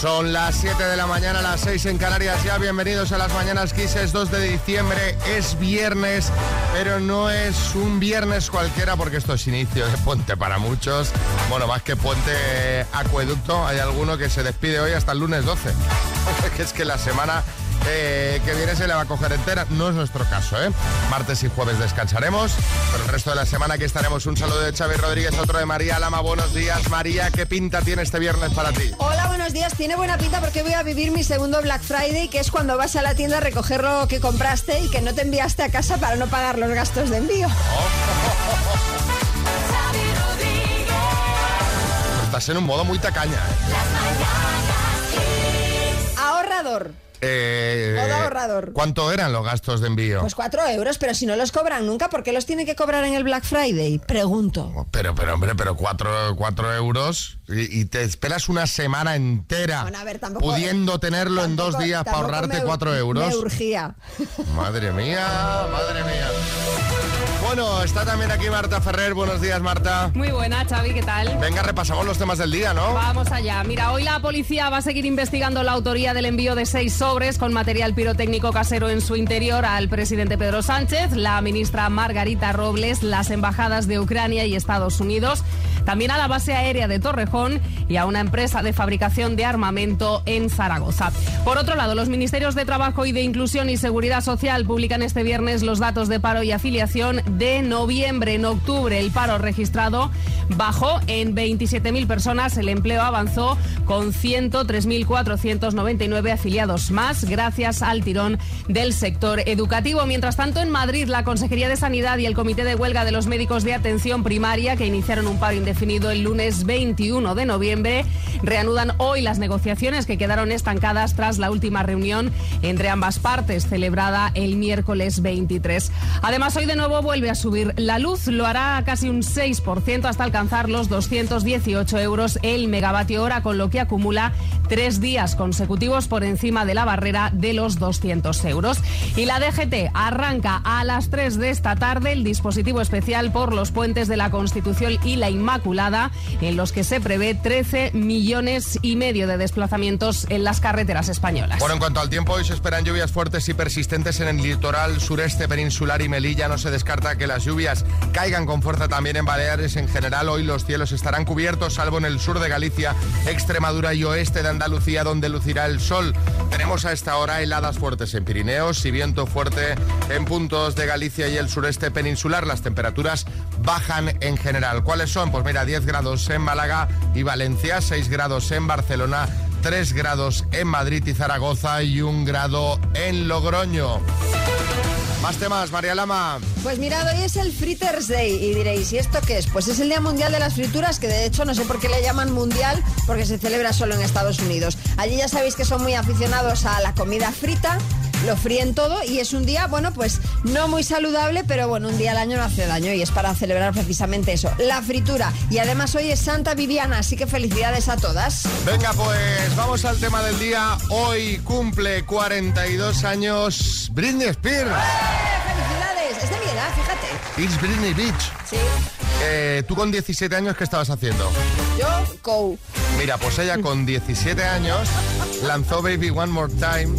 Son las 7 de la mañana, las 6 en Canarias ya. Bienvenidos a las Mañanas Kiss. Es 2 de diciembre, es viernes, pero no es un viernes cualquiera porque esto es inicio de puente para muchos. Bueno, más que puente acueducto, hay alguno que se despide hoy hasta el lunes 12. Que es que la semana que viene se le va a coger entera. No es nuestro caso, ¿eh? Martes y jueves descansaremos, pero el resto de la semana aquí estaremos. Un saludo de Xavi Rodríguez, otro de María Lama. Buenos días, María. ¿Qué pinta tiene este viernes para ti? Hola, buenos días. Tiene buena pinta porque voy a vivir mi segundo Black Friday, que es cuando vas a la tienda a recoger lo que compraste y que no te enviaste a casa para no pagar los gastos de envío. Estás en un modo muy tacaña, Ahorrador. Modo ahorrador. ¿Cuánto eran los gastos de envío? Pues 4 euros, pero si no los cobran nunca, ¿por qué los tienen que cobrar en el Black Friday? Pregunto. Pero 4 euros y te esperas una semana entera, bueno, a ver, tampoco, pudiendo tenerlo en 2 días para ahorrarte 4 euros. Me urgía. Madre mía, madre mía. Bueno, está también aquí Marta Ferrer. Buenos días, Marta. Muy buena, Xavi, ¿qué tal? Venga, repasamos los temas del día, ¿no? Vamos allá. Mira, hoy la policía va a seguir investigando la autoría del envío de 6 sobres con material pirotécnico casero en su interior al presidente Pedro Sánchez, la ministra Margarita Robles, las embajadas de Ucrania y Estados Unidos, también a la base aérea de Torrejón y a una empresa de fabricación de armamento en Zaragoza. Por otro lado, los ministerios de Trabajo y de Inclusión y Seguridad Social publican este viernes los datos de paro y afiliación de noviembre. En octubre el paro registrado bajó en 27.000 personas, el empleo avanzó con 103.499 afiliados más gracias al tirón del sector educativo. Mientras tanto, en Madrid, la Consejería de Sanidad y el Comité de Huelga de los Médicos de Atención Primaria, que iniciaron un paro indefinido el lunes 21 de noviembre, reanudan hoy las negociaciones que quedaron estancadas tras la última reunión entre ambas partes, celebrada el miércoles 23. Además, hoy de nuevo vuelve a subir la luz, lo hará casi un 6% hasta alcanzar los 218 euros el megavatio hora, con lo que acumula 3 días consecutivos por encima de la barrera de los 200 euros. Y la DGT arranca a las 3 de esta tarde el dispositivo especial por los puentes de la Constitución y la Inmaculada, en los que se prevé 13,5 millones de desplazamientos en las carreteras españolas. Bueno, en cuanto al tiempo, hoy se esperan lluvias fuertes y persistentes en el litoral sureste peninsular y Melilla. No se descarta que las lluvias caigan con fuerza también en Baleares. En general, hoy los cielos estarán cubiertos, salvo en el sur de Galicia, Extremadura y oeste de Andalucía, donde lucirá el sol. Tenemos a esta hora heladas fuertes en Pirineos y viento fuerte en puntos de Galicia y el sureste peninsular. Las temperaturas bajan en general. ¿Cuáles son? Pues mira, 10 grados en Málaga y Valencia, 6 grados en Barcelona, 3 grados en Madrid y Zaragoza y 1 grado en Logroño. Más temas, María Lama. Pues mirad, hoy es el Fritters Day y diréis, ¿y esto qué es? Pues es el Día Mundial de las Frituras, que de hecho no sé por qué le llaman mundial, porque se celebra solo en Estados Unidos. Allí ya sabéis que son muy aficionados a la comida frita, lo fríen todo y es un día, bueno, pues no muy saludable, pero bueno, un día al año no hace daño y es para celebrar precisamente eso, la fritura. Y además hoy es Santa Viviana, así que felicidades a todas. Venga, pues vamos al tema del día. Hoy cumple 42 años Britney Spears. ¡Felicidades! Es de mi edad, fíjate. It's Britney Beach. Sí. Tú con 17 años, ¿qué estabas haciendo? Yo, go. Mira, pues ella con 17 años lanzó Baby One More Time,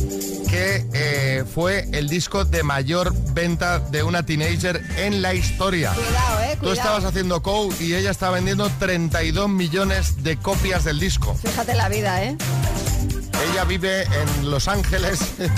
que fue el disco de mayor venta de una teenager en la historia. Cuidado, cuidado. Tú estabas haciendo Cow y ella estaba vendiendo 32 millones de copias del disco. Fíjate la vida, Ella vive en Los Ángeles,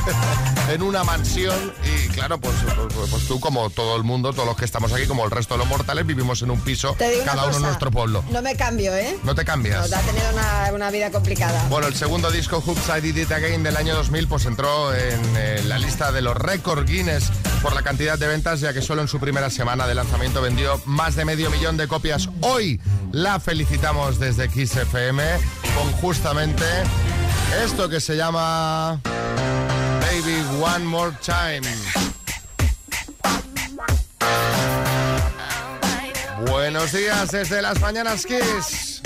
en una mansión y claro, pues tú como todo el mundo, todos los que estamos aquí, como el resto de los mortales, vivimos en un piso, cada uno en nuestro pueblo. No me cambio, ¿No te cambias? No, ha tenido una vida complicada. Bueno, el segundo disco, Oops, I Did It Again, del año 2000, pues entró en la lista de los récord Guinness por la cantidad de ventas, ya que solo en su primera semana de lanzamiento vendió más de 500,000 de copias. Hoy la felicitamos desde Kiss FM con justamente esto que se llama Baby One More Time. Buenos días desde las Mañanas Kiss.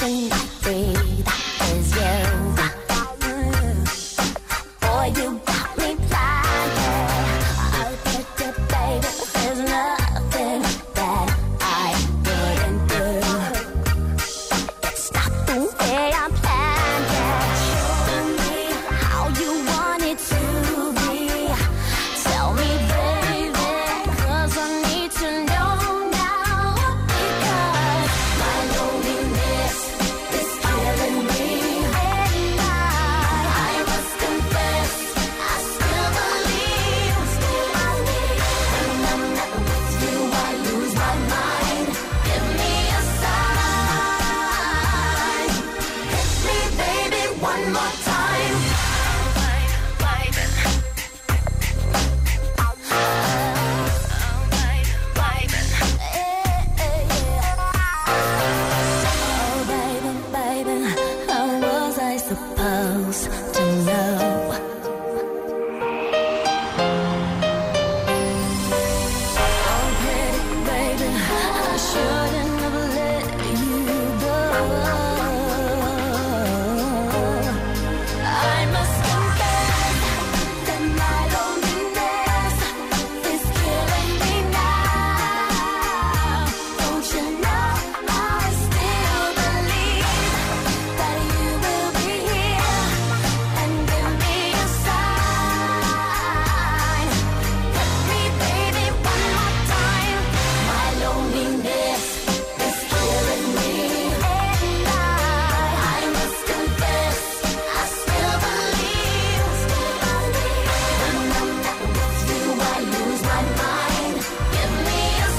reason I breathe is you. Boy, you got me blinded. I'll bet you, baby, there's nothing that I wouldn't do. It's not the way I planned it. Show me how you want it to be. Tell me, baby, 'cause I need to know now. Because my loneliness is killing me. And I must confess, I still believe. When I'm not with you, I lose my mind. Give me a sign. Hit me, baby, one more time. Oh, baby, baby, how was I supposed to know? Oh, pretty baby, I shouldn't have let you go. I must confess that my loneliness is killing me now. Don't you know I still believe that you will be here and give me a sign. Hit me, baby, one more time. My loneliness is killing me, and I must confess, I still believe. When I'm not with you, I lose my mind. Give me a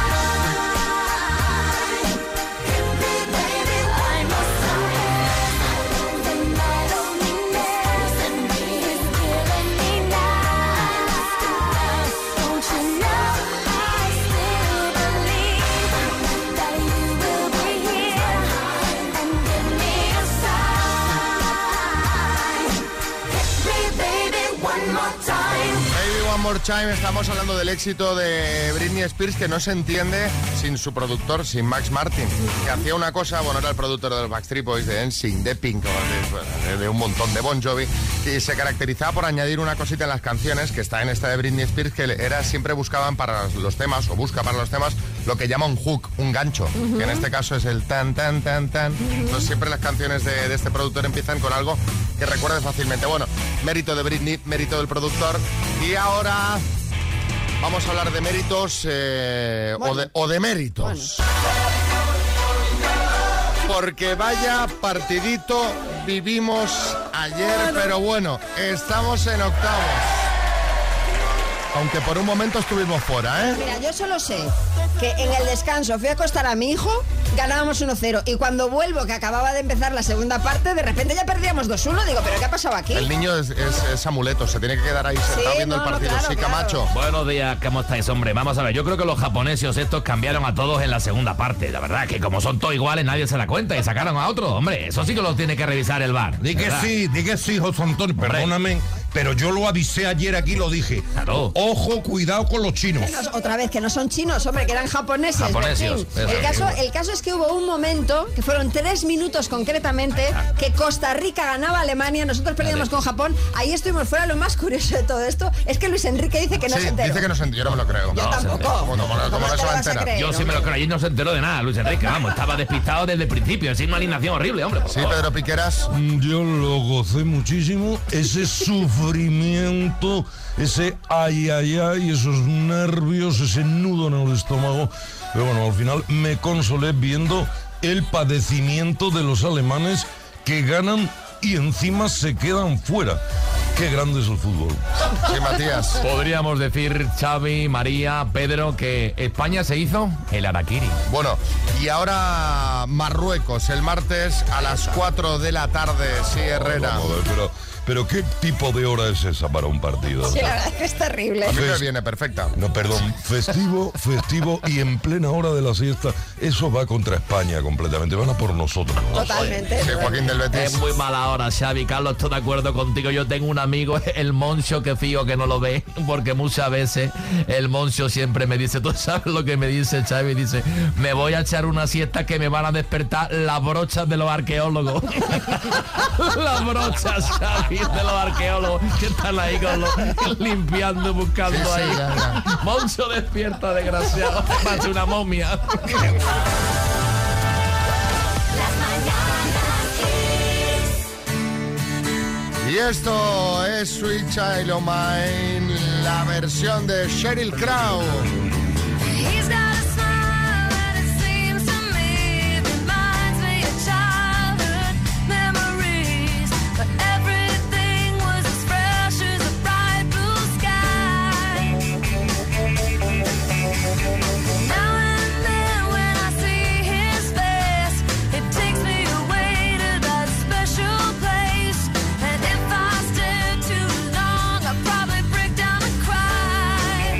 sign. Hit me, baby, I must confess that my loneliness is killing me now. Don't you know I still believe that you will be here and give me a sign. Hit me, baby, one more time. Baby One More Time, estamos hablando del éxito de Britney Spears, que no se entiende sin su productor, sin Max Martin, que hacía una cosa, bueno, era el productor de los Backstreet Boys, de NSYNC, de Pink, de un montón, de Bon Jovi, y se caracterizaba por añadir una cosita en las canciones, que está en esta de Britney Spears, que era siempre buscaban para los temas, o busca para los temas, lo que llama un hook, un gancho, que en este caso es el tan, tan, tan, tan. Entonces siempre las canciones de este productor empiezan con algo que recuerdes fácilmente. Bueno, mérito de Britney, mérito del productor. Y ahora vamos a hablar de méritos o de méritos. Porque vaya partidito vivimos ayer, pero bueno, estamos en octavos. Aunque por un momento estuvimos fuera, ¿eh? Mira, yo solo sé que en el descanso fui a acostar a mi hijo, ganábamos 1-0. Y cuando vuelvo, que acababa de empezar la segunda parte, de repente ya perdíamos 2-1. Digo, ¿pero qué ha pasado aquí? El niño es amuleto, se tiene que quedar ahí sentado viendo el partido. Claro, sí, Camacho. Buenos días, ¿cómo estáis, hombre? Vamos a ver, yo creo que los japoneses estos cambiaron a todos en la segunda parte. La verdad que como son todos iguales, nadie se da cuenta y sacaron a otro. Hombre, eso sí que lo tiene que revisar el VAR. Di que sí, José Antonio, perdóname, pero yo lo avisé ayer aquí, lo dije. Claro. Ojo, cuidado con los chinos. Otra vez, que no son chinos, hombre, que eran japoneses. Japonesios, Bertín. El caso es que hubo un momento, que fueron 3 minutos concretamente, que Costa Rica ganaba a Alemania, nosotros perdíamos con Japón. Ahí estuvimos fuera. Lo más curioso de todo esto es que Luis Enrique dice que no se enteró. Dice que no se enteró, yo no me lo creo. Yo No, tampoco. ¿Cómo no se va a enterar? Yo sí me lo creo, allí no se enteró de nada, Luis Enrique, vamos, estaba despistado desde el principio, es una alineación horrible, hombre. Sí, Pedro Piqueras. Yo lo gocé muchísimo, ese sufrimiento, ese ay, esos nervios, ese nudo en el estómago. Pero bueno, al final me consolé viendo el padecimiento de los alemanes que ganan y encima se quedan fuera. Qué grande es el fútbol. Sí, Matías. Podríamos decir, Xavi, María, Pedro, que España se hizo el harakiri. Bueno, y ahora Marruecos, el martes a las 4 de la tarde. Sí, Herrera. Vamos a ver, pero Pero ¿qué tipo de hora es esa para un partido? Sí, la verdad es que es terrible. A mí me viene perfecta. No, perdón, festivo y en plena hora de la siesta, eso va contra España completamente, van a por nosotros. Totalmente. Sí, Joaquín del Betis. Es muy mala hora, Xavi. Carlos, estoy de acuerdo contigo. Yo tengo un amigo, el Moncho, que fío que no lo ve, porque muchas veces el Moncho siempre me dice, ¿tú sabes lo que me dice Xavi? Dice, me voy a echar una siesta que me van a despertar las brochas de los arqueólogos. Las brochas, Xavi, de los arqueólogos que están ahí con los limpiando, buscando Sí, ahí. ya. Moncho despierta, desgraciado. Parece una momia. Las mañanas Kiss. Y esto es Sweet Child O' Mine, la versión de Sheryl Crow. He's got a smile that it seems to me reminds me of childhood memories, but everything was as fresh as a bright blue sky. Now and then when I see his face, it takes me away to that special place. And if I stare too long, I'll probably break down and cry.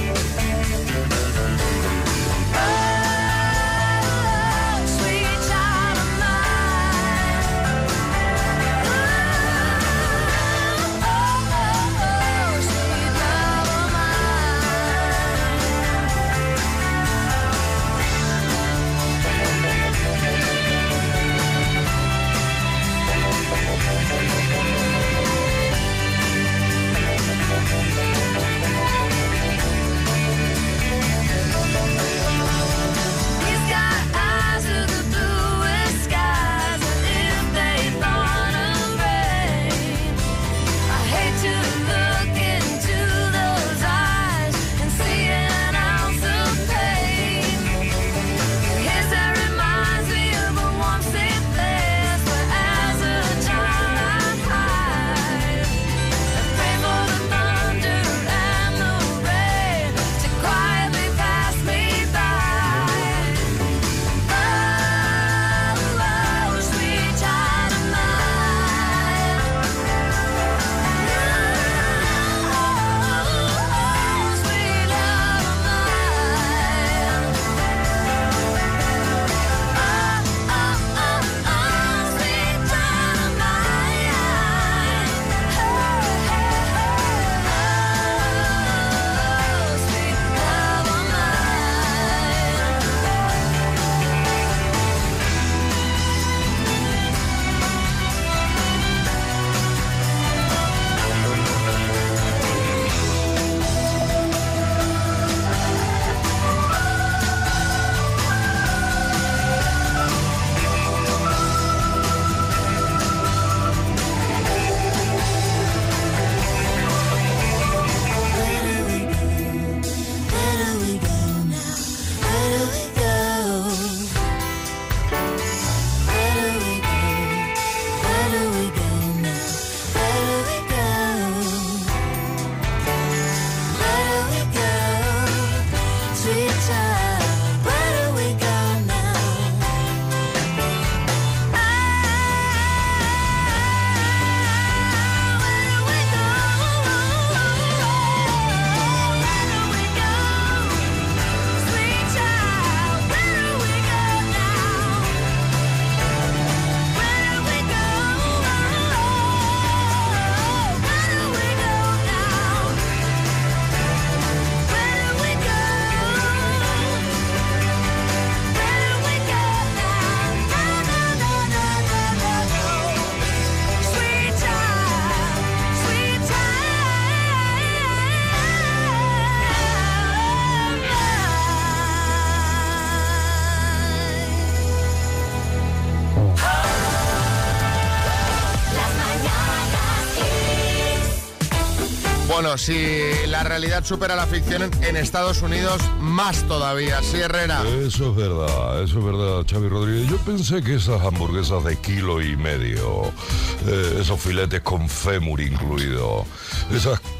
Bueno, si la realidad supera la ficción en Estados Unidos, más todavía. Sí, Herrera. Eso es verdad, Xavi Rodríguez. Yo pensé que esas hamburguesas de 1,5 kilos, esos filetes con fémur incluido, esas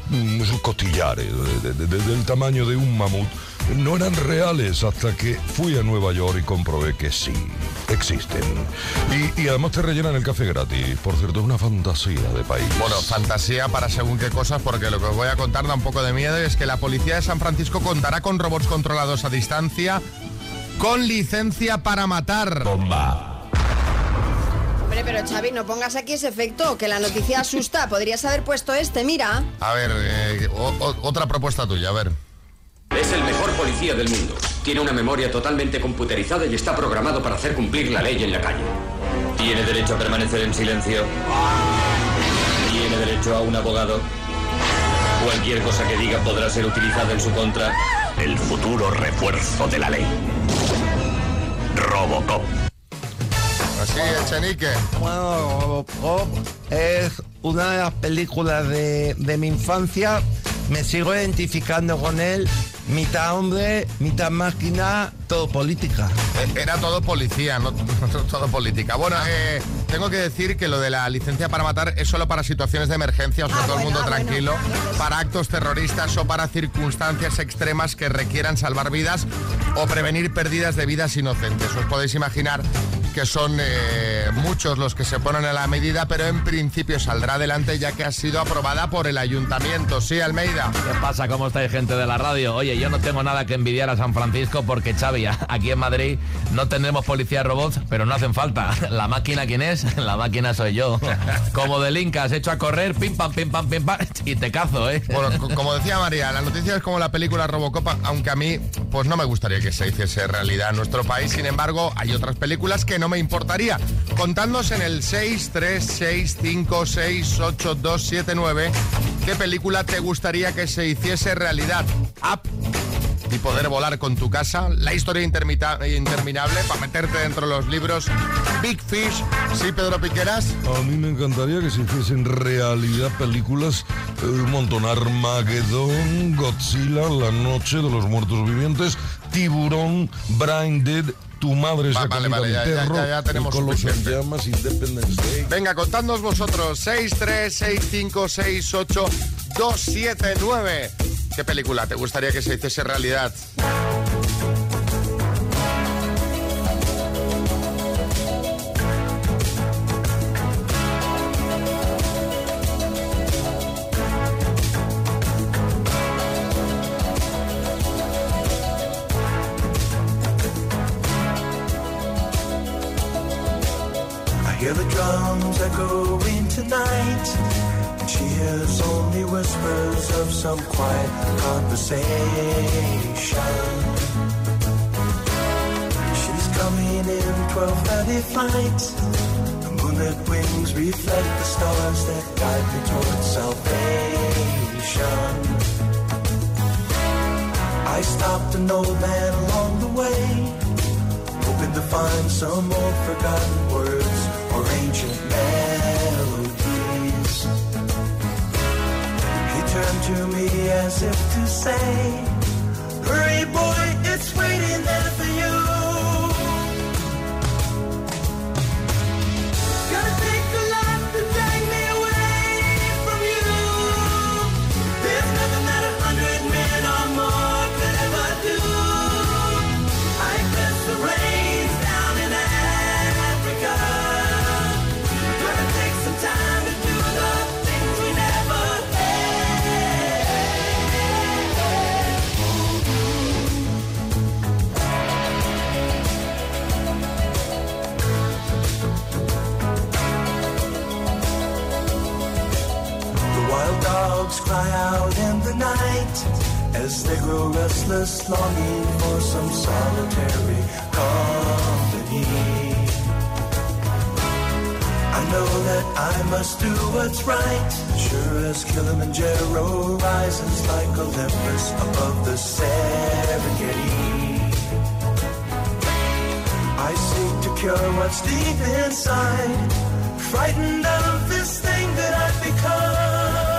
esos costillares del tamaño de un mamut no eran reales hasta que fui a Nueva York y comprobé que sí, existen. Y además te rellenan el café gratis. Por cierto, es una fantasía de país. Bueno, fantasía para según qué cosas, porque lo que os voy a contar da un poco de miedo, y es que la policía de San Francisco contará con robots controlados a distancia con licencia para matar. Bomba. Hombre, pero Xavi, no pongas aquí ese efecto, que la noticia asusta. Podrías haber puesto mira. A ver, otra propuesta tuya, a ver. Es el mejor policía del mundo. Tiene una memoria totalmente computerizada y está programado para hacer cumplir la ley en la calle. Tiene derecho a permanecer en silencio. Tiene derecho a un abogado. Cualquier cosa que diga podrá ser utilizada en su contra. El futuro refuerzo de la ley. Robocop. Así, Echenique. Bueno, Robocop es una de las películas de mi infancia. Me sigo identificando con él. Mitad hombre, mitad máquina, todo política. Era todo policía, no todo política. Bueno, tengo que decir que lo de la licencia para matar es solo para situaciones de emergencia, o sea, todo el mundo tranquilo, para actos terroristas o para circunstancias extremas que requieran salvar vidas o prevenir pérdidas de vidas inocentes. Os podéis imaginar que son muchos los que se ponen a la medida, pero en principio saldrá adelante ya que ha sido aprobada por el ayuntamiento. Sí, Almeida. ¿Qué pasa? ¿Cómo estáis, gente de la radio? Oye, yo no tengo nada que envidiar a San Francisco porque, Xavi, aquí en Madrid no tendremos policía robots, pero no hacen falta. ¿La máquina quién es? La máquina soy yo. Como del Inca, has hecho a correr, pim pam, y te cazo, ¿eh? Bueno, como decía María, la noticia es como la película Robocop, aunque a mí pues no me gustaría que se hiciese realidad en nuestro país. Sin embargo, hay otras películas que no me importaría. Contadnos en el 636568279 qué película te gustaría que se hiciese realidad. Y poder volar con tu casa, la historia interminable para meterte dentro de los libros. Big Fish, ¿sí, Pedro Piqueras? A mí me encantaría que se hiciesen realidad películas, un montón, Armageddon, Godzilla, La Noche de los Muertos Vivientes, Tiburón, Brain Dead, Tu madre se ha comido vale, mi perro, ya tenemos con los suficiente. llamas, Independence Day. Venga, contadnos vosotros, 636568279. ¿Qué película te gustaría que se hiciese realidad? I hear the drums echoing tonight. She hears only whispers of some quiet conversation. She's coming in 12:30 flight. The moonlit wings reflect the stars that guide me towards salvation. I stopped an old man along the way, hoping to find some old forgotten words or ancient melodies. He turned to me as if to say, hurry boy, it's waiting there for you. Gonna take a lot to drag me away from you. There's nothing that 100 men or more could ever do. I press the reins down in Africa. Gonna take some time to do the things we never The wild dogs cry out in the night as they grow restless, longing for some solitary company. I know that I must do what's right, sure as Kilimanjaro rises like Olympus above the Serengeti. I seek to cure what's deep inside, frightened of this thing that I've become.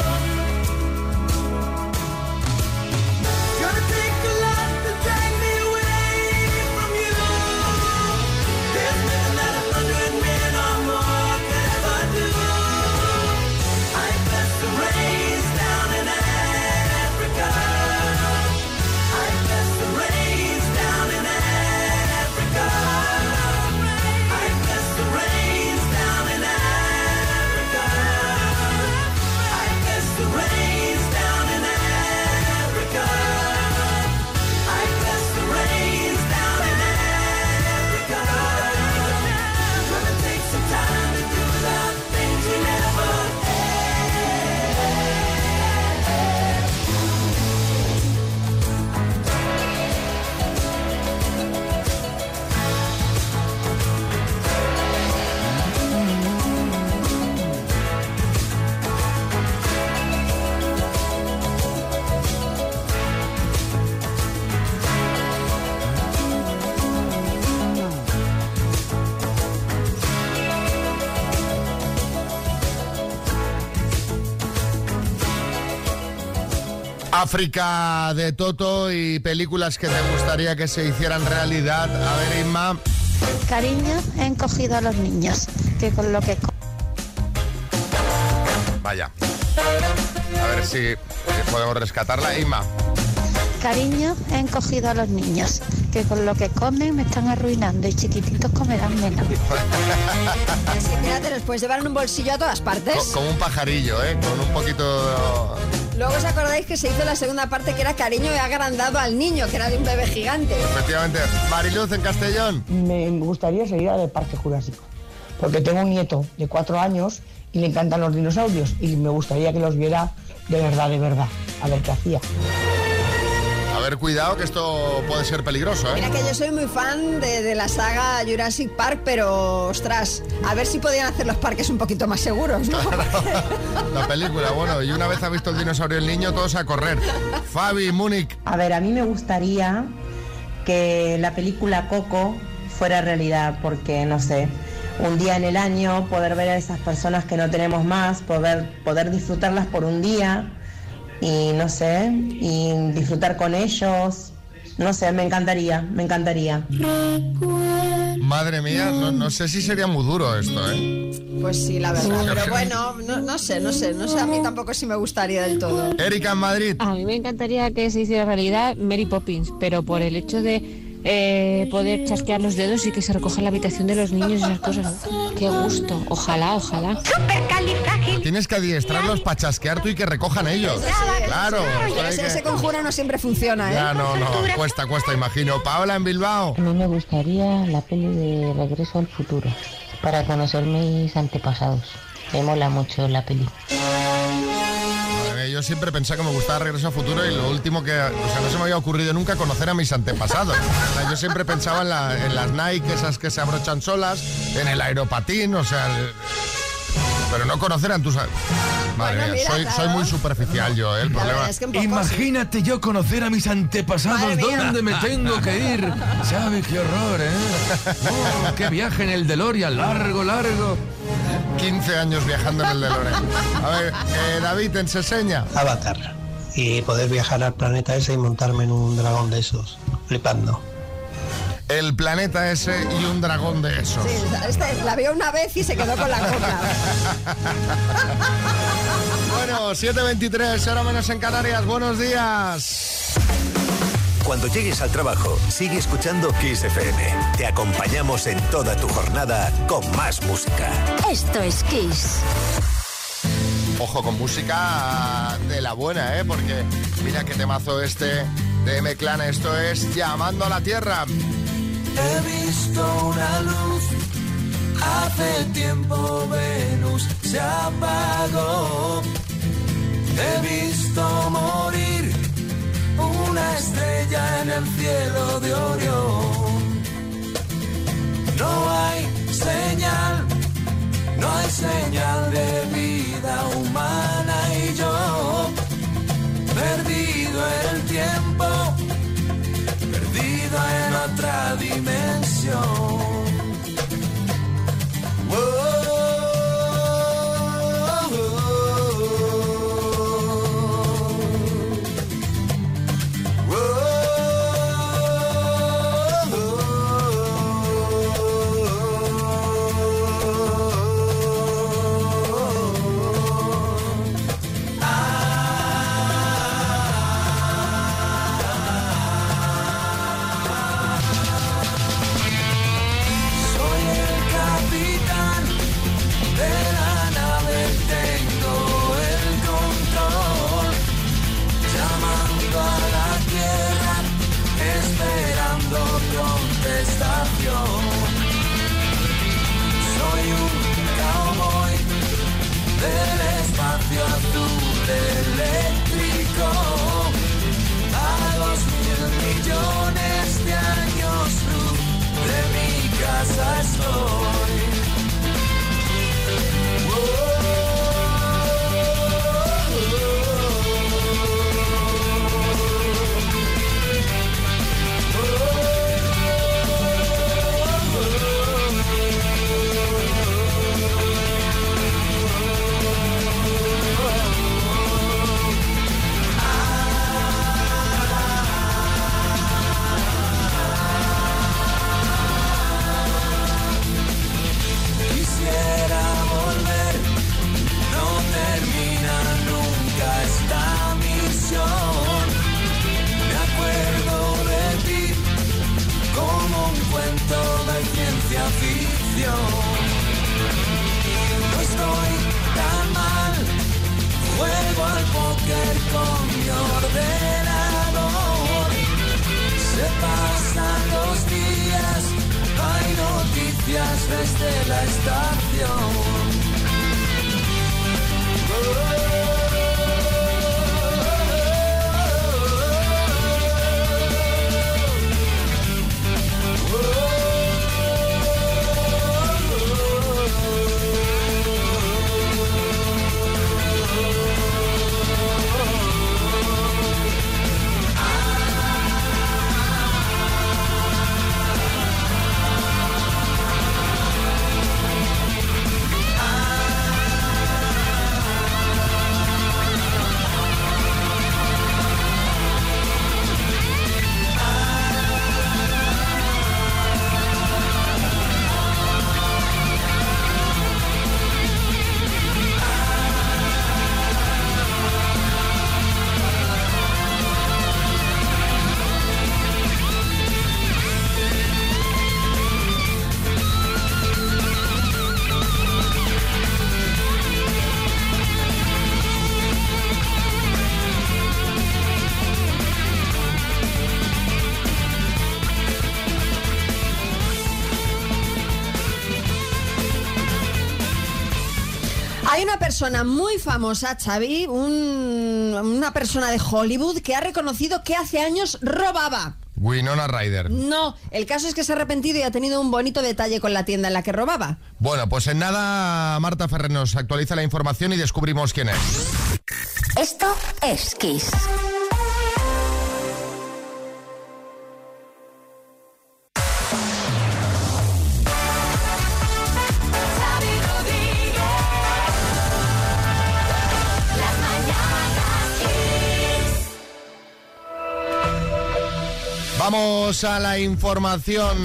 Gonna take a lot to drag me away from you. There's nothing that 100 men or more could ever do. I press the reins down in África de Toto y películas que te gustaría que se hicieran realidad. A ver, Inma. Cariño, he encogido a los niños, que con lo que... Vaya. A ver si podemos rescatarla. Inma. Cariño, he encogido a los niños, que con lo que comen me están arruinando y chiquititos comerán menos. Es que mira, te los puedes llevar en un bolsillo a todas partes. Como un pajarillo, ¿eh? Con un poquito... Luego os acordáis que se hizo la segunda parte que era Cariño, he agrandado al niño, que era de un bebé gigante. Efectivamente. Mariluz, en Castellón. Me gustaría seguir al Parque Jurásico, porque tengo un nieto de 4 años y le encantan los dinosaurios y me gustaría que los viera de verdad, a ver qué hacía. A ver, cuidado, que esto puede ser peligroso, ¿eh? Mira que yo soy muy fan de la saga Jurassic Park, pero, ostras, a ver si podían hacer los parques un poquito más seguros, ¿no? La película, bueno, y una vez ha visto el dinosaurio el niño, todos a correr. Fabi, Múnich. A ver, a mí me gustaría que la película Coco fuera realidad, porque, no sé, un día en el año poder ver a esas personas que no tenemos más, poder disfrutarlas por un día y, no sé, y disfrutar con ellos. No sé, me encantaría. Madre mía, no sé si sería muy duro esto, ¿eh? Pues sí, la verdad, pero bueno, no sé, a mí tampoco sí me gustaría del todo. Erika, en Madrid. A mí me encantaría que se hiciera realidad Mary Poppins, pero por el hecho de poder chasquear los dedos y que se recoja la habitación de los niños y esas cosas. Qué gusto, ojalá. Tienes que adiestrarlos para chasquear tú y que recojan ellos. Claro. Pero ese conjuro no siempre funciona, ¿eh? Ya, no, cuesta, imagino. Paola, en Bilbao. A mí me gustaría la peli de Regreso al Futuro, para conocer mis antepasados. Me mola mucho la peli. Yo siempre pensé que me gustaba Regreso al Futuro y lo último que... O sea, no se me había ocurrido nunca conocer a mis antepasados. O sea, yo siempre pensaba en las Nike, esas que se abrochan solas, en el aeropatín, o sea... Pero no conocer a tus... Madre mía, soy muy superficial yo, ¿eh? El problema... Es que un poco, Imagínate yo conocer a mis antepasados. ¿Dónde me tengo que ir? ¿Sabes qué horror, eh? ¡Qué viaje en el DeLorean! Largo. 15 años viajando en el DeLorean. A ver, David, en Seseña. Avatar. Y poder viajar al planeta ese y montarme en un dragón de esos. Flipando. El planeta ese y un dragón de esos. Sí, la vio una vez y se quedó con la coca. Bueno, 7:23, hora menos en Canarias. Buenos días. Cuando llegues al trabajo, sigue escuchando Kiss FM. Te acompañamos en toda tu jornada con más música. Esto es Kiss. Ojo, con música de la buena, ¿eh? Porque mira qué temazo este de M-Clan. Esto es Llamando a la Tierra. He visto una luz, hace tiempo Venus se apagó. He visto morir una estrella en el cielo de Orión. No hay señal de vida humana y yo, perdido en el tiempo, perdido en otra dimensión. desde la estación. Hay una persona muy famosa, Xavi, una persona de Hollywood que ha reconocido que hace años robaba. Winona Ryder. No, el caso es que se ha arrepentido y ha tenido un bonito detalle con la tienda en la que robaba. Bueno, pues en nada Marta Ferrer nos actualiza la información y descubrimos quién es. Esto es Kiss. Vamos a la información.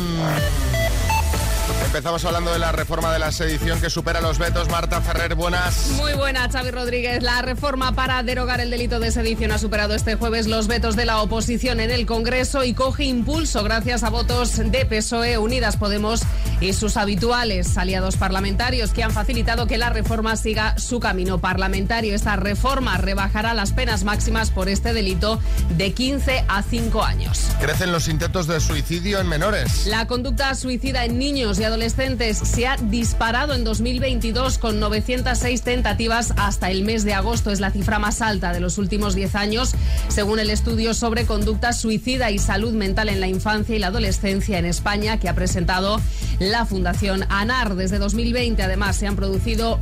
Empezamos hablando de la reforma de la sedición que supera los vetos. Marta Ferrer, buenas. Muy buena, Xavi Rodríguez. La reforma para derogar el delito de sedición ha superado este jueves los vetos de la oposición en el Congreso y coge impulso gracias a votos de PSOE, Unidas Podemos y sus habituales aliados parlamentarios que han facilitado que la reforma siga su camino parlamentario. Esta reforma rebajará las penas máximas por este delito de 15 a 5 años. Crecen los intentos de suicidio en menores. La conducta suicida en niños y adolescentes se ha disparado en 2022 con 906 tentativas hasta el mes de agosto. Es la cifra más alta de los últimos 10 años, según el estudio sobre conducta suicida y salud mental en la infancia y la adolescencia en España que ha presentado la Fundación ANAR. Desde 2020, además, se han producido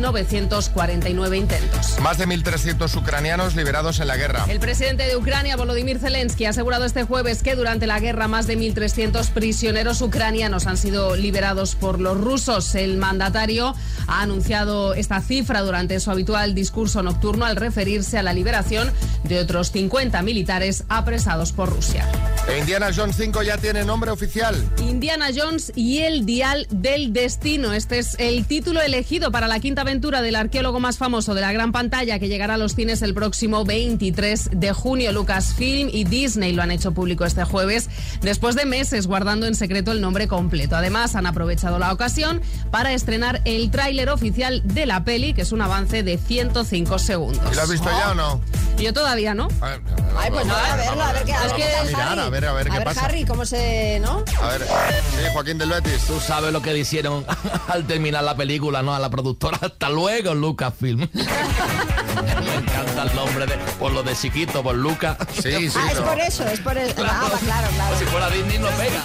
1.949 intentos. Más de 1.300 ucranianos liberados en la guerra. El presidente de Ucrania, Volodymyr Zelensky, ha asegurado este jueves que durante la guerra más de 1.300 prisioneros ucranianos han sido liberados por los rusos. El mandatario ha anunciado esta cifra durante su habitual discurso nocturno al referirse a la liberación de otros 50 militares apresados por Rusia. Indiana Jones 5 ya tiene nombre oficial. Indiana Jones y el Dial del Destino. Este es el título elegido para la quinta aventura del arqueólogo más famoso de la gran pantalla que llegará a los cines el próximo 23 de junio. Lucasfilm y Disney lo han hecho público este jueves después de meses guardando en secreto el nombre completo. Además, han aprovechado la ocasión para estrenar el tráiler oficial de la peli, que es un avance de 105 segundos. ¿Lo has visto ya o no? Yo todavía no. Ay, pues a verlo, a ver qué hace. A ver qué pasa. Harry, ¿cómo se...? ¿no? A ver, sí, Joaquín del Betis. Tú sabes lo que le hicieron al terminar la película, ¿no? A la productora. Hasta luego, Lucasfilm. Me encanta el nombre por lo de chiquito, por Lucas. Sí. Es por eso, es por eso. Claro. Claro. Si fuera Disney, no pega.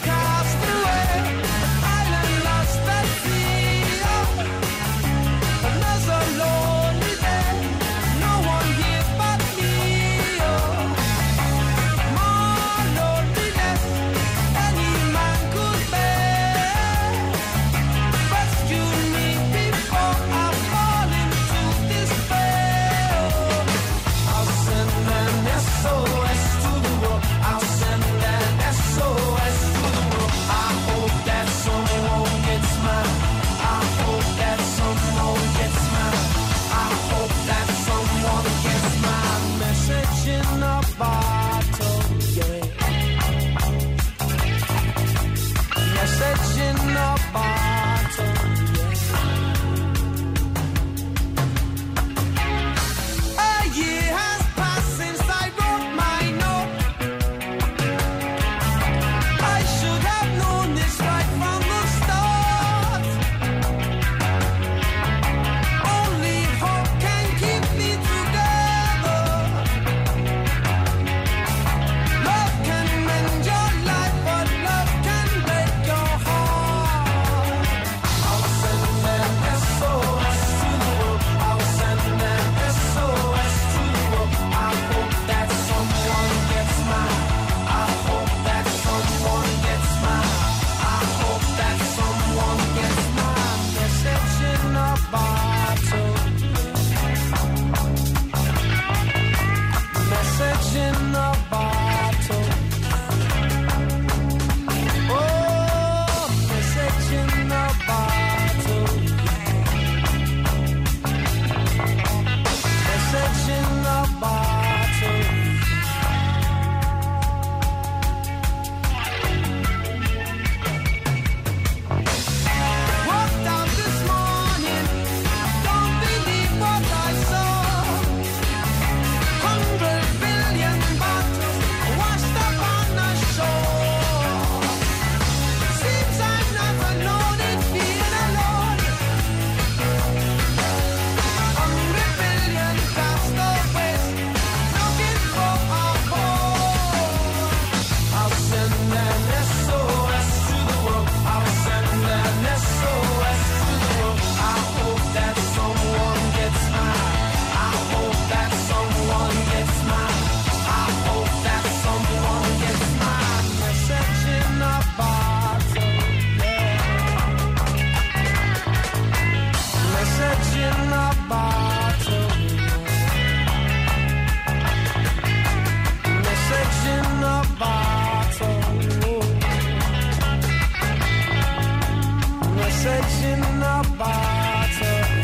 searching the bottle.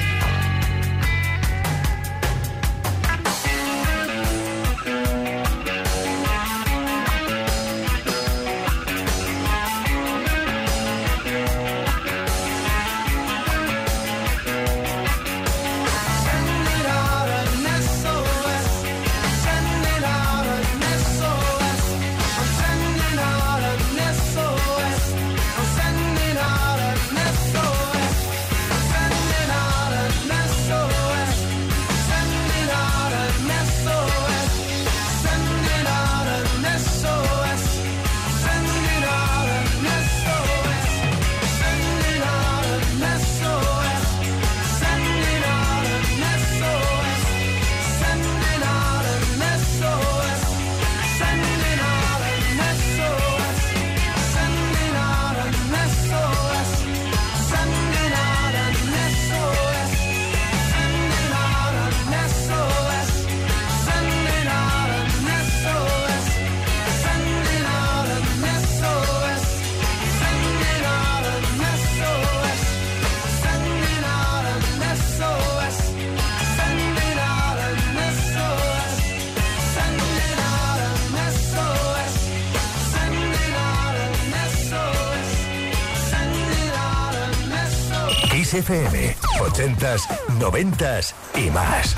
Kiss FM, 80s, 90s y más.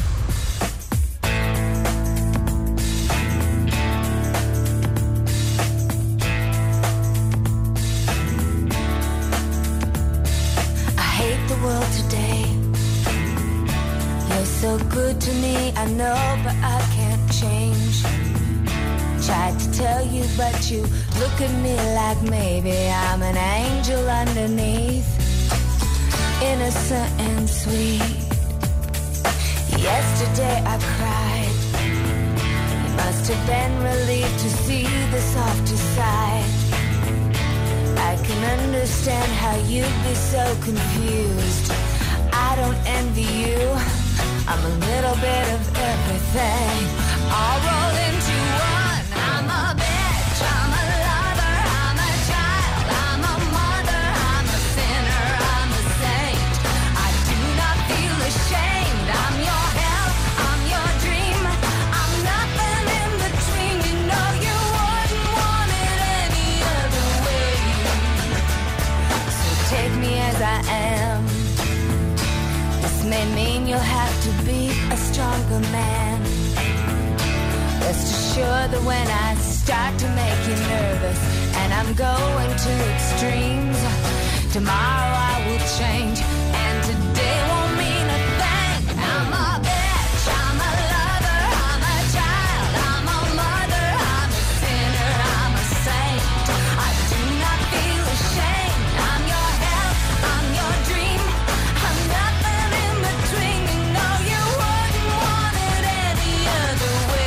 I hate the world today. You're so good to me, I know, but I can't change. Tried to tell you, but you look at me like maybe I'm an angel underneath. Innocent and sweet. Yesterday I cried. You must have been relieved to see the softer side. I can understand how you'd be so confused. I don't envy you. I'm a little bit of everything. All rolled into one. I'm a bitch, I'm a lover, I'm a child, I'm a mother, I'm a sinner, I'm a saint. I do not feel ashamed. I'm your hell, I'm your dream. I'm nothing in between. You know you wouldn't want it any other way. So take me as I am. This may mean you'll have to be a stronger man. Rest assured that when I start to make you nervous and I'm going to extremes, tomorrow I will change and today won't mean a thing. I'm a bitch, I'm a lover, I'm a child, I'm a mother, I'm a sinner, I'm a saint. I do not feel ashamed. I'm your hell, I'm your dream. I'm nothing in between. You know you wouldn't want it any other way.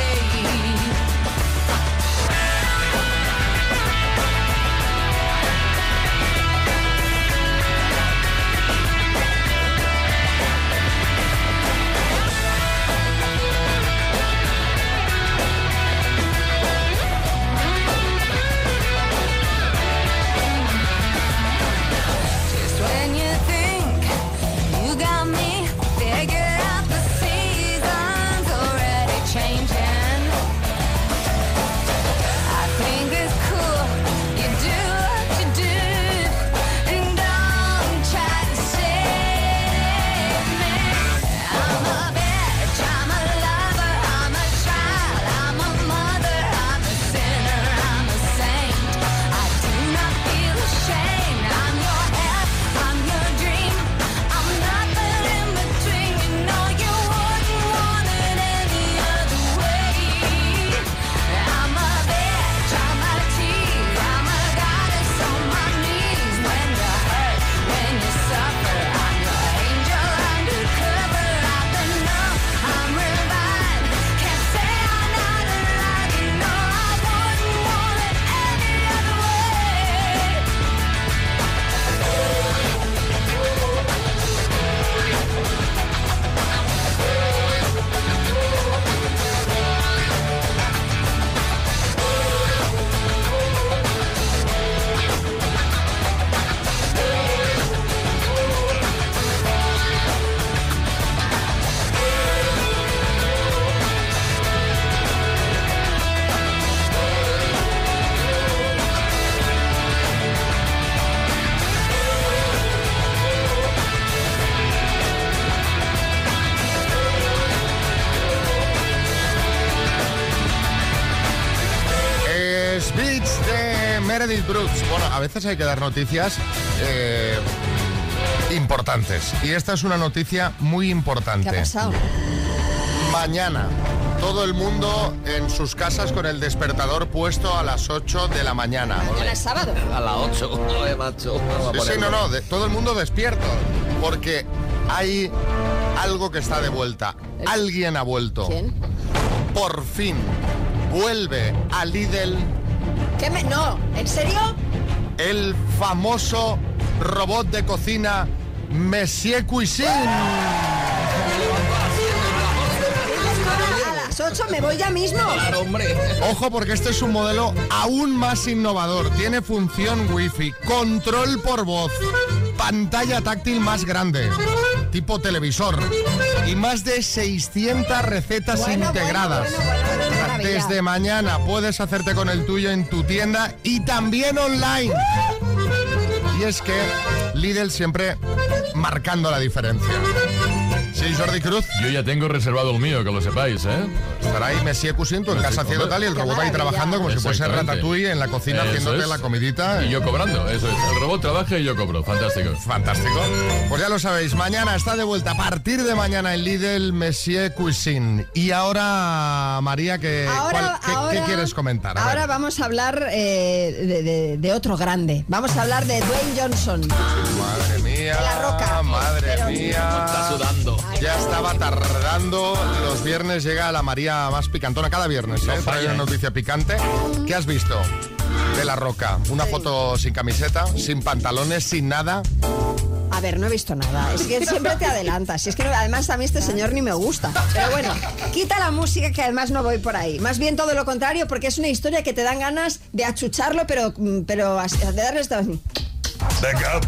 Brooks. Bueno, a veces hay que dar noticias importantes. Y esta es una noticia muy importante. ¿Qué ha pasado? Mañana, todo el mundo en sus casas con el despertador puesto a las 8 de la mañana. Mañana es sábado. A las 8, macho. Todo el mundo despierto. Porque hay algo que está de vuelta. Alguien ha vuelto. ¿Quién? Por fin, vuelve a Lidl. No, ¿en serio? El famoso robot de cocina Monsieur Cuisine. A las 8 me voy ya mismo. Claro, hombre. Ojo, porque este es un modelo aún más innovador. Tiene función wifi, control por voz, pantalla táctil más grande, tipo televisor, y más de 600 recetas integradas. Desde mañana puedes hacerte con el tuyo en tu tienda y también online. Y es que Lidl siempre marcando la diferencia. Sí, Jordi Cruz. Yo ya tengo reservado el mío, que lo sepáis, ¿eh? Estará ahí Monsieur Cuisine, tú en casa haciendo tal y el robot ahí trabajando como si fuese Ratatouille en la cocina haciéndote la comidita. Y yo cobrando, eso es. El robot trabaja y yo cobro. Fantástico. Fantástico. Pues ya lo sabéis, mañana está de vuelta, a partir de mañana en Lidl Monsieur Cuisine. Y ahora, María, ¿qué quieres comentar? Ahora vamos a hablar de otro grande. Vamos a hablar de Dwayne Johnson. Madre mía. De La Roca. Madre mía. Está sudando. Ya estaba tardando. Los viernes llega la María más picantona, cada viernes, ¿eh? Trae una noticia picante. ¿Qué has visto de La Roca? Una foto sin camiseta, sin pantalones, sin nada. A ver, no he visto nada. Es que siempre te adelantas. Y es que además a mí este señor ni me gusta. Pero bueno, quita la música, que además no voy por ahí. Más bien todo lo contrario, porque es una historia que te dan ganas de achucharlo, pero de darle esta... Venga,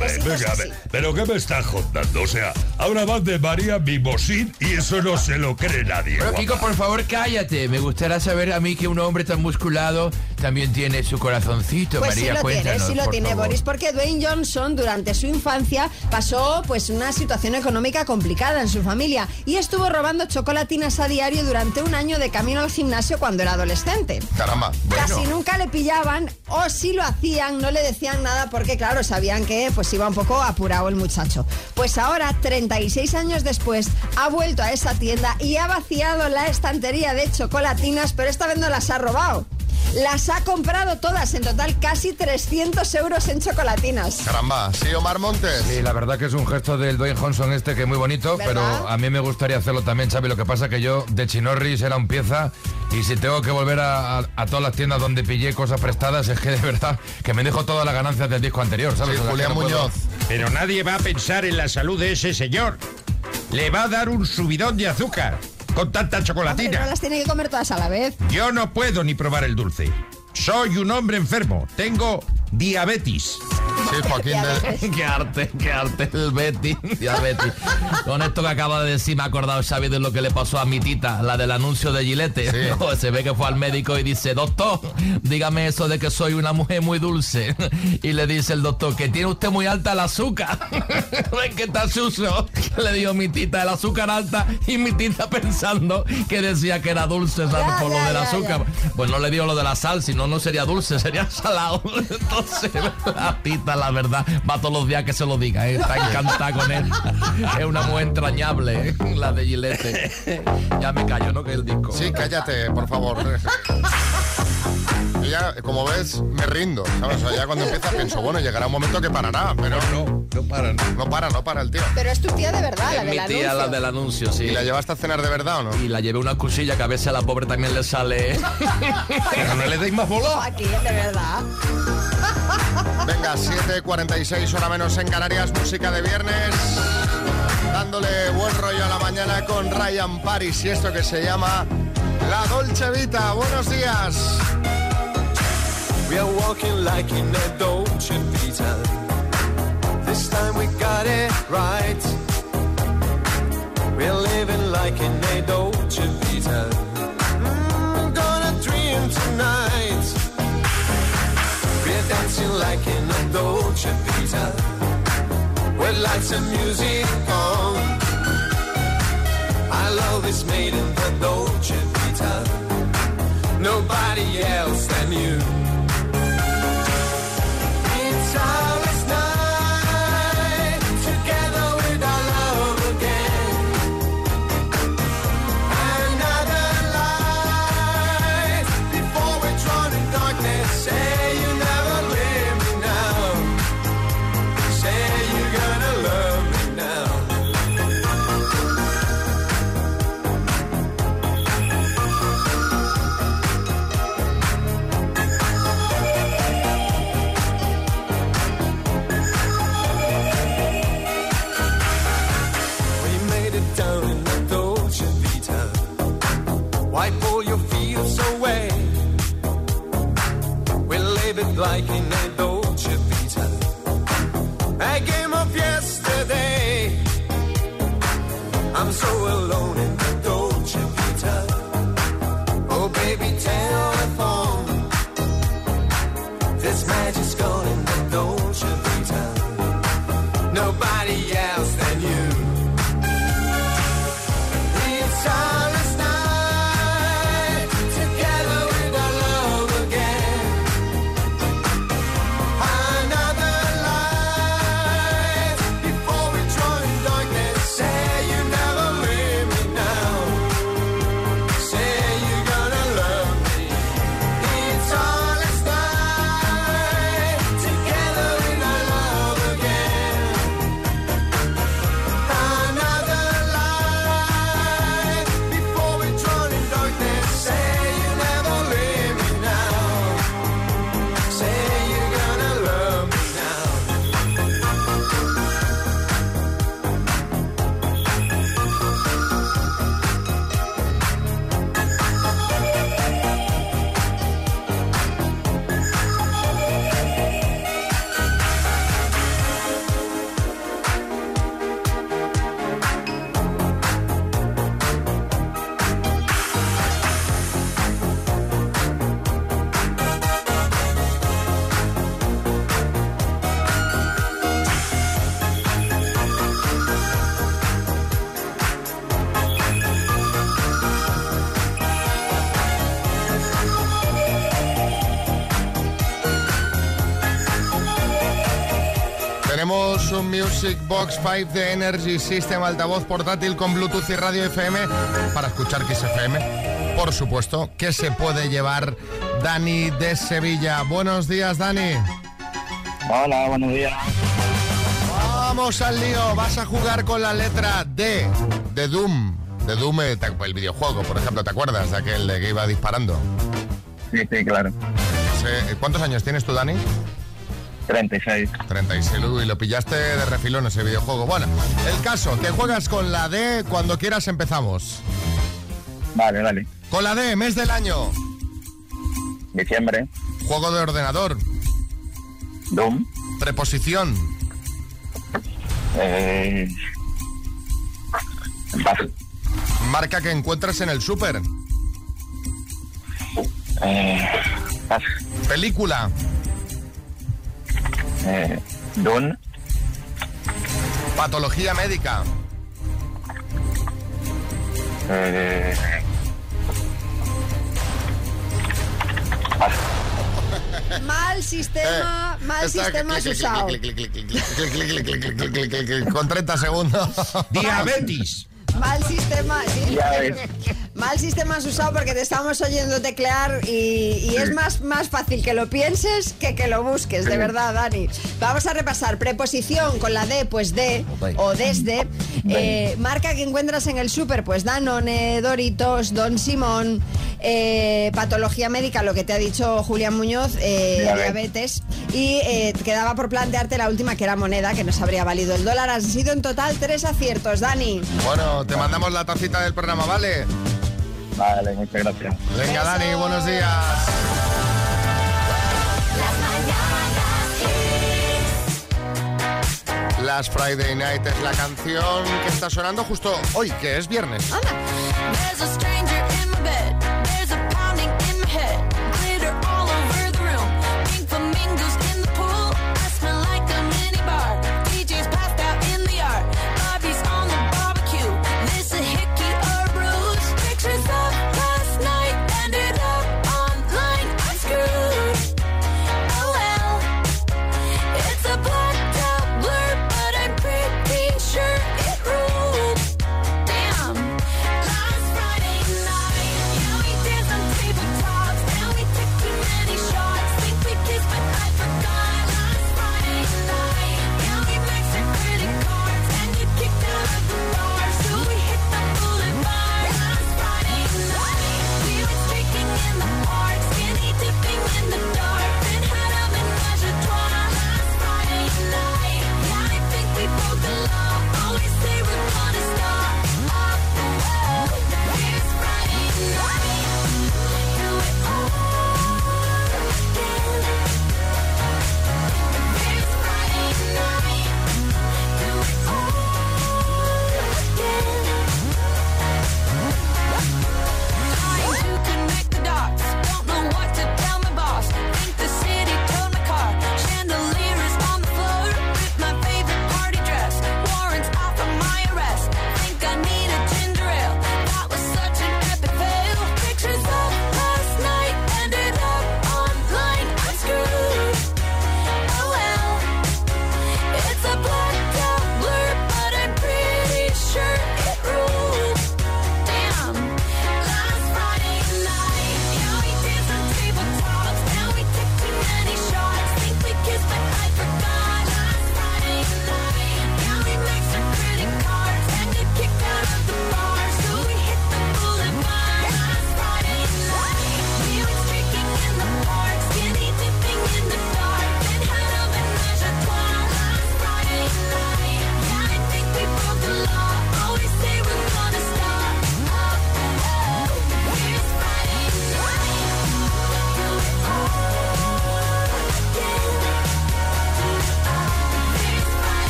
pero ¿qué me estás contando? O sea, ahora vas de María Mimosín y eso no se lo cree nadie. Pero Kiko, por favor, cállate. Me gustaría saber a mí que un hombre tan musculado también tiene su corazoncito. Pues María, cuéntanos, sí lo tiene, favor. Boris, porque Dwayne Johnson durante su infancia pasó pues una situación económica complicada en su familia y estuvo robando chocolatinas a diario durante un año de camino al gimnasio cuando era adolescente. Caramba. Casi nunca le pillaban, o si lo hacían no le decían nada porque claro, sabían que pues iba un poco apurado el muchacho. Pues ahora, 36 años después, ha vuelto a esa tienda y ha vaciado la estantería de chocolatinas, pero esta vez no las ha robado. Las ha comprado todas, en total casi 300 euros en chocolatinas. Caramba, ¿sí, Omar Montes? Sí, la verdad que es un gesto del Dwayne Johnson que es muy bonito, ¿verdad? pero a mí me gustaría hacerlo también, Xavi. Lo que pasa que yo de Chinorris era un pieza y si tengo que volver a todas las tiendas donde pillé cosas prestadas, es que de verdad que me dejo todas las ganancias del disco anterior, ¿sabes? Sí, O sea, Julián que no Muñoz. Pero nadie va a pensar en la salud de ese señor. Le va a dar un subidón de azúcar con tanta Hombre, chocolatina. no las tiene que comer todas a la vez. Yo no puedo ni probar el dulce. Soy un hombre enfermo. Tengo diabetes. Sí, Joaquín de... Qué arte el Betty. Diabetes. Con esto que acaba de decir me ha acordado Xavi de lo que le pasó a mi tita, la del anuncio de Gillette. Sí. Se ve que fue al médico y dice, doctor, dígame eso de que soy una mujer muy dulce. Y le dice el doctor, que tiene usted muy alta el azúcar. ¿Ven que está sucio? Le digo mi tita, el azúcar alta, y mi tita pensando que decía que era dulce, ¿sabes? Por lo del azúcar. Pues no le digo lo de la sal, si no, no sería dulce, sería salado. Entonces, la tita, la verdad, va todos los días que se lo diga, ¿eh? Está encantada con él. Es una mujer entrañable, ¿eh? La de Gillette. Ya me callo, ¿no? Que el disco. Sí, cállate, por favor. Yo ya, como ves, me rindo, ¿sabes? O sea, ya cuando empieza pienso, bueno, llegará un momento que parará, pero no para el tío. Pero es tu tía de verdad, la Es mi del tía, anuncio. la del anuncio, sí. ¿Y la llevaste a cenar de verdad o no? Y la llevé una cosilla que a veces a la pobre también le sale. Pero no le deis más bola. Joaquín, de verdad. Venga, 7:46, hora menos en Canarias, música de viernes, dándole buen rollo a la mañana con Ryan Paris y esto que se llama La Dolce Vita. Buenos días. We are walking like in a Dolce Vita. This time we got it right. We're living like in a Dolce Vita. Gonna dream tonight. We're dancing like in a Dolce Vita. With lights and music on. Our love is made in the Dolce Vita. Nobody else than you. nobody else than you. It's honest night, together with our love again. Another light, before we drown in darkness. Say you never leave me now. Say you're gonna love me. It's honest night, together with our love again. Another light, before we drown in darkness. Say you never leave me now. Say you're gonna love me now. Tenemos un Music Box 5 de Energy System, altavoz portátil con Bluetooth y radio FM para escuchar Kiss FM. Por supuesto, que se puede llevar Dani de Sevilla. Buenos días, Dani. Hola, buenos días. Vamos al lío. Vas a jugar con la letra D de Doom. De Doom, el videojuego, por ejemplo. ¿Te acuerdas de aquel de que iba disparando? Sí, claro. ¿Cuántos años tienes tú, Dani? 36. 36, y lo pillaste de refilón ese videojuego. Bueno, el caso, que juegas con la D, cuando quieras empezamos. Vale. Con la D, mes del año. Diciembre. Juego de ordenador. Doom. Preposición. Paso. Marca que encuentras en el súper. Paso. Película. Dune. Patología médica. Mal sistema has usado. Con 30 segundos. Diabetes. Mal sistema, sí. Ya ves. Mal sistema has usado porque te estamos oyendo teclear y es más fácil que lo pienses que lo busques, de verdad, Dani. Vamos a repasar. Preposición con la D, pues de o desde. Marca que encuentras en el súper, pues Danone, Doritos, Don Simón. Patología médica, lo que te ha dicho Julián Muñoz, diabetes. Y quedaba por plantearte la última, que era moneda, que nos habría valido el dólar. Han sido en total 3 aciertos, Dani. Bueno, te mandamos la tacita del programa, ¿vale? Vale, muchas gracias. Venga, Dani, buenos días. Last Friday Night es la canción que está sonando justo hoy, que es viernes. There's a stranger in my bed. There's a pounding in my head. Glitter all over the room. Pink flamingos in the pool. I smell like a mini bar. DJ's passed out in the yard. Bobby's on the barbecue. This a hickey or bruise. Pictures of last night ended up online. I'm screwed. Oh well. It's a blacked out blur, but I'm pretty sure it ruled. Damn. Last Friday night, yeah, we did some tabletops. Now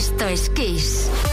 Esto es Kiss.